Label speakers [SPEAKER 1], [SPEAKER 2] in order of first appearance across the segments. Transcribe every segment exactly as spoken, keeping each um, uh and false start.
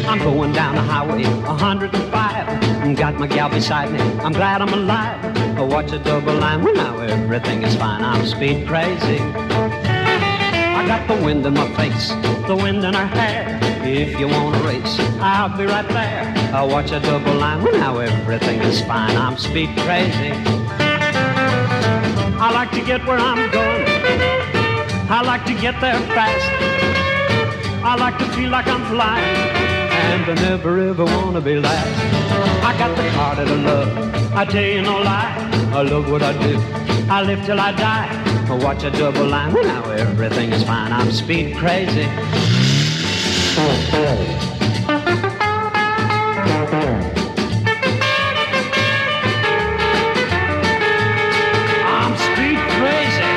[SPEAKER 1] I'm going down the highway, a hundred and five. Got my gal beside me, I'm glad I'm alive. I watch a double line, well now everything is fine. I'm speed crazy. I got the wind in my face, the wind in her hair. If you want to race, I'll be right there. I watch a double line, well now everything is fine. I'm speed crazy. I like to get where I'm going. I like to get there fast. I like to feel like I'm flying, and I never ever want to be last. I got the car that I love, I tell you no lie. I love what I do, I live till I die. I watch a double line, well now everything is fine. I'm speed crazy. I'm speed crazy.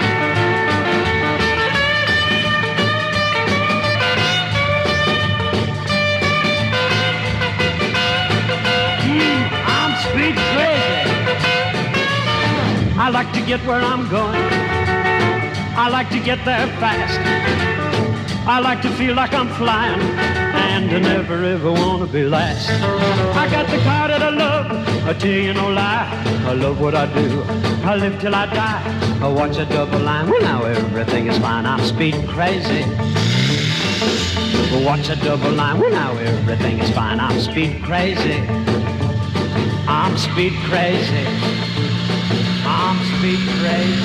[SPEAKER 1] Mm, I'm speed crazy. I like to get where I'm going. I like to get there fast. I like to feel like I'm flying, and I never ever want to be last. I got the car that I love, I tell you no lie. I love what I do, I live till I die. I watch a double line, well now everything is fine. I'm speed crazy. Watch a double line, well now everything is fine. I'm speed crazy. I'm speed crazy. I'm speed crazy.